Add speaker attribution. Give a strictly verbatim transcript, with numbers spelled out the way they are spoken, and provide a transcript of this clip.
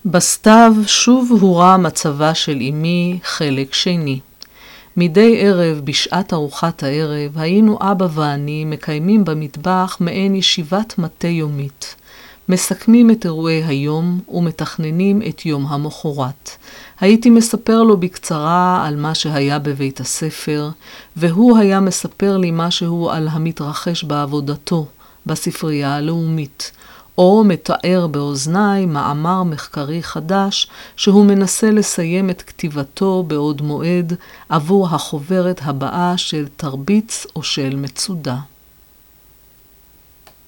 Speaker 1: בסתיו שוב הורע מצבה של אמי, חלק שני. מדי ערב בשעת ארוחת הערב היינו אבא ואני מקיימים במטבח מעין ישיבת מטה יומית. מסכמים את אירועי היום ומתכננים את יום המחרת. הייתי מספר לו בקצרה על מה שהיה בבית הספר, והוא היה מספר לי משהו על המתרחש בעבודתו, בספרייה הלאומית, או מתאר באוזניי מאמר מחקרי חדש שהוא מנסה לסיים את כתיבתו בעוד מועד עבור החוברת הבאה של תרביץ או של מצודה.